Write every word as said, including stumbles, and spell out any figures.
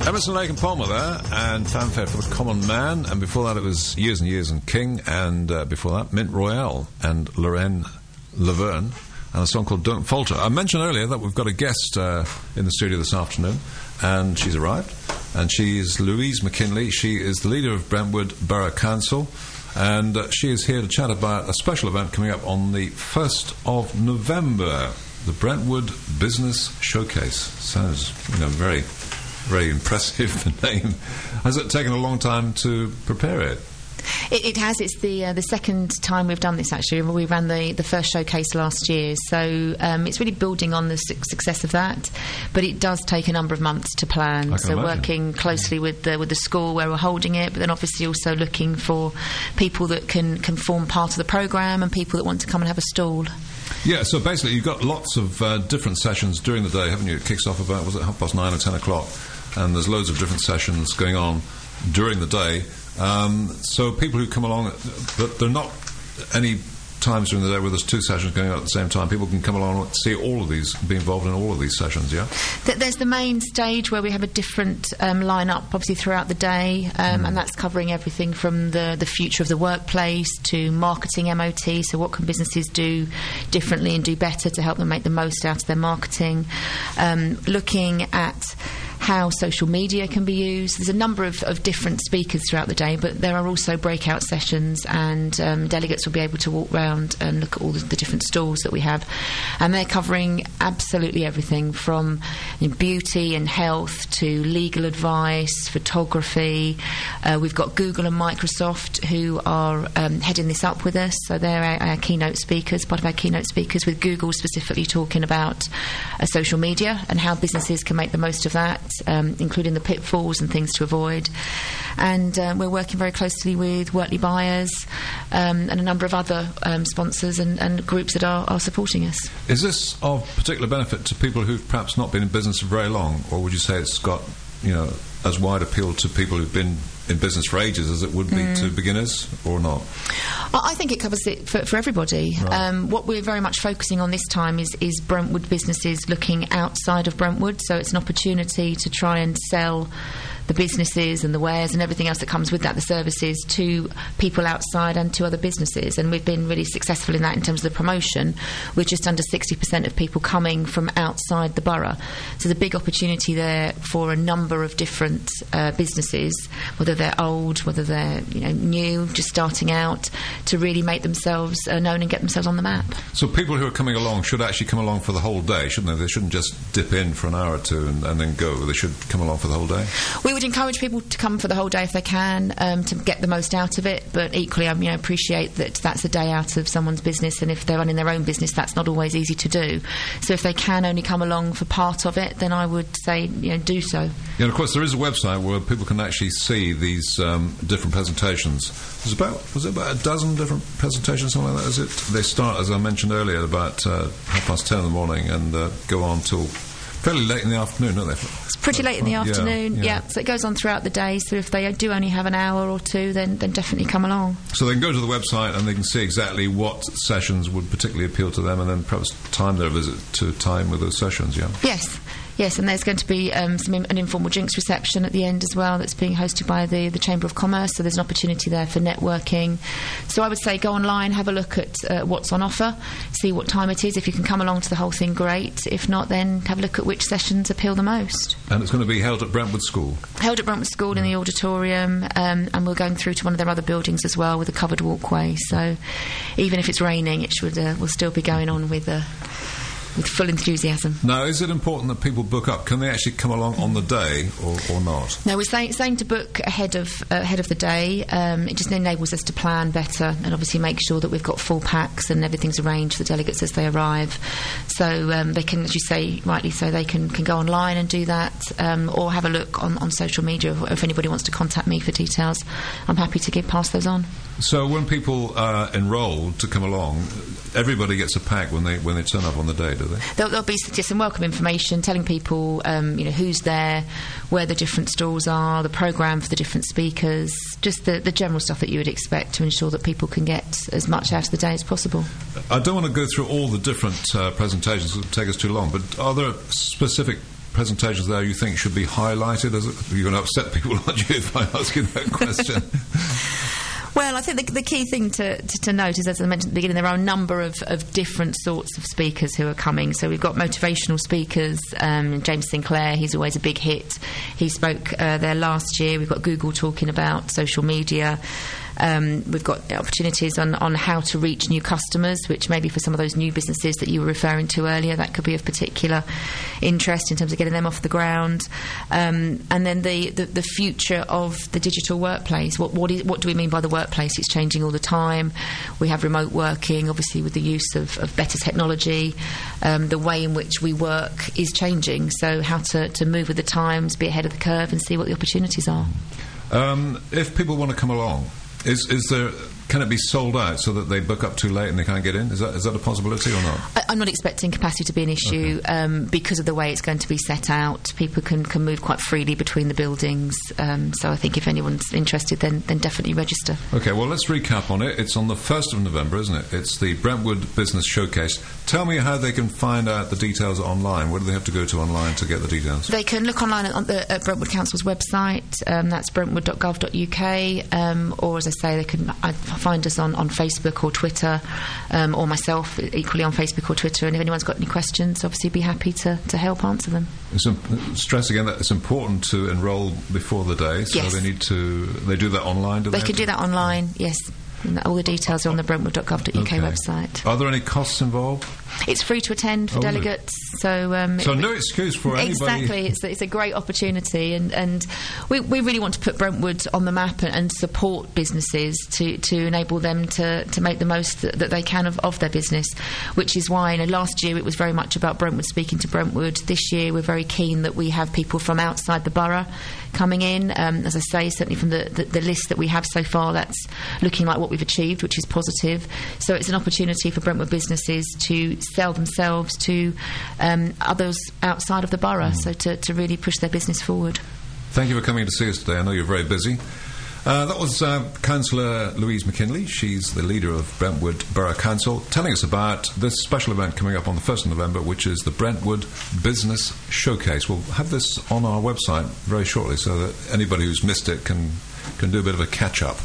Emerson, Lake and Palmer there, and Fanfare for the Common Man, and before that it was Years and Years and King, and uh, before that Mint Royale and Lorraine Laverne, and a song called Don't Falter. I mentioned earlier that we've got a guest uh, in the studio this afternoon, and she's arrived, and she's Louise McKinley. She is the leader of Brentwood Borough Council, and uh, she is here to chat about a special event coming up on the first of November, the Brentwood Business Showcase. Sounds, you know, very... very impressive, the name. Has it taken a long time to prepare it? It, it has. It's the uh, the second time we've done this, actually. We ran the, the first showcase last year, so um, it's really building on the su- success of that, but it does take a number of months to plan. So imagine. Working closely with the, with the school where we're holding it, but then obviously also looking for people that can, can form part of the programme and people that want to come and have a stall. Yeah, so basically you've got lots of uh, different sessions during the day, haven't you? It kicks off about, was it half past nine or ten o'clock? And there's loads of different sessions going on during the day. Um, so people who come along, but there are not any times during the day where there's two sessions going on at the same time. People can come along and see all of these, be involved in all of these sessions, yeah? There's the main stage where we have a different um, line-up, obviously, throughout the day, um, mm. and that's covering everything from the, the future of the workplace to marketing M O T, so what can businesses do differently and do better to help them make the most out of their marketing, um, looking at how social media can be used. There's a number of, of different speakers throughout the day, but there are also breakout sessions, and um, delegates will be able to walk round and look at all the, the different stalls that we have, and they're covering absolutely everything from you know, beauty and health to legal advice, photography. Uh, we've got Google and Microsoft who are um, heading this up with us, so they're our, our keynote speakers, part of our keynote speakers, with Google specifically talking about uh, social media and how businesses can make the most of that, Um, including the pitfalls and things to avoid. And uh, we're working very closely with Wortley Buyers um, and a number of other um, sponsors and, and groups that are, are supporting us. Is this of particular benefit to people who've perhaps not been in business for very long, or would you say it's got, you know, as wide appeal to people who've been in business for ages as it would be mm. to beginners, or not? I think it covers it for, for everybody. Right. Um, what we're very much focusing on this time is, is Brentwood businesses looking outside of Brentwood, so it's an opportunity to try and sell the businesses and the wares and everything else that comes with that, the services, to people outside and to other businesses. And we've been really successful in that in terms of the promotion, with just under sixty percent of people coming from outside the borough. So there's a big opportunity there for a number of different uh, businesses, whether they're old, whether they're you know new, just starting out, to really make themselves uh, known and get themselves on the map. So people who are coming along should actually come along for the whole day, shouldn't they? They shouldn't just dip in for an hour or two and, and then go. They should come along for the whole day. We would encourage people to come for the whole day if they can, um, to get the most out of it, but equally I you know, appreciate that that's a day out of someone's business, and if they're running their own business that's not always easy to do. So if they can only come along for part of it, then I would say you know do so. Yeah, and of course there is a website where people can actually see these um, different presentations. There's about, was it about a dozen different presentations, something like that, is it? They start, as I mentioned earlier, about uh, half past ten in the morning and uh, go on till fairly late in the afternoon, don't they? It's pretty late in the afternoon, yeah, yeah. yeah. So it goes on throughout the day, so if they do only have an hour or two, then, then definitely come along. So they can go to the website and they can see exactly what sessions would particularly appeal to them, and then perhaps time their visit to time with those sessions, yeah? Yes. Yes, and there's going to be um, some in, an informal drinks reception at the end as well that's being hosted by the, the Chamber of Commerce, so there's an opportunity there for networking. So I would say go online, have a look at uh, what's on offer, see what time it is. If you can come along to the whole thing, great. If not, then have a look at which sessions appeal the most. And it's going to be held at Brentwood School? Held at Brentwood School, yeah. In the auditorium, um, and we're going through to one of their other buildings as well with a covered walkway, so even if it's raining, it should uh, will still be going on with uh, with full enthusiasm. Now, is it important that people book up? Can they actually come along on the day or, or not? No, we're saying, saying to book ahead of uh, ahead of the day. Um, it just enables us to plan better and obviously make sure that we've got full packs and everything's arranged for the delegates as they arrive. So um, they can, as you say, rightly so, they can, can go online and do that, um, or have a look on, on social media. If, if anybody wants to contact me for details, I'm happy to give pass those on. So when people are enrolled to come along, everybody gets a pack when they when they turn up on the day, do they? There'll, there'll be just some welcome information telling people, um, you know, who's there, where the different stalls are, the programme for the different speakers, just the, the general stuff that you would expect to ensure that people can get as much out of the day as possible. I don't want to go through all the different uh, presentations, it would take us too long, but are there specific presentations there you think should be highlighted? As a, you're going to upset people, aren't you, if I ask you that question? Well, I think the, the key thing to, to, to note is, as I mentioned at the beginning, there are a number of, of different sorts of speakers who are coming. So we've got motivational speakers. Um, James Sinclair, he's always a big hit. He spoke uh, there last year. We've got Google talking about social media. Um, we've got opportunities on, on how to reach new customers, which maybe for some of those new businesses that you were referring to earlier, that could be of particular interest in terms of getting them off the ground. Um, and then the, the, the future of the digital workplace. What, what, is, what do we mean by the workplace? It's changing all the time. We have remote working, obviously with the use of, of better technology. Um, the way in which we work is changing. So how to, to move with the times, be ahead of the curve and see what the opportunities are. Um, if people want to come along, Is is there? Can it be sold out so that they book up too late and they can't get in? Is that is that a possibility or not? I, I'm not expecting capacity to be an issue. Okay. um, because of the way it's going to be set out. People can, can move quite freely between the buildings. Um, so I think if anyone's interested, then then definitely register. Okay, well, let's recap on it. It's on the first of November, isn't it? It's the Brentwood Business Showcase. Tell me how they can find out the details online. Where do they have to go to online to get the details? They can look online at, the, at Brentwood Council's website. Um, that's brentwood dot gov dot U K. Um, or, as I say, they can uh, find us on, on Facebook or Twitter, um, or myself equally on Facebook or Twitter. And if anyone's got any questions, obviously be happy to, to help answer them. It's imp- stress again that it's important to enrol before the day, so yes. they need to. They do that online. Do they? They can do that online. Yes. And all the details are on the brentwood dot gov dot U K okay. website. Are there any costs involved? It's free to attend for oh, delegates, so um, so no excuse for anybody. Exactly, it's it's a great opportunity, and, and we we really want to put Brentwood on the map and, and support businesses to, to enable them to, to make the most that, that they can of, of their business. Which is why, you know, last year it was very much about Brentwood speaking to Brentwood. This year we're very keen that we have people from outside the borough coming in. Um, as I say, certainly from the, the, the list that we have so far, that's looking like what we've achieved, which is positive. So it's an opportunity for Brentwood businesses to sell themselves to um, others outside of the borough, mm. so to, to really push their business forward. Thank you for coming to see us today. I know you're very busy. Uh, that was uh, Councillor Louise McKinley. She's the leader of Brentwood Borough Council, telling us about this special event coming up on the first of November, which is the Brentwood Business Showcase. We'll have this on our website very shortly so that anybody who's missed it can, can do a bit of a catch-up.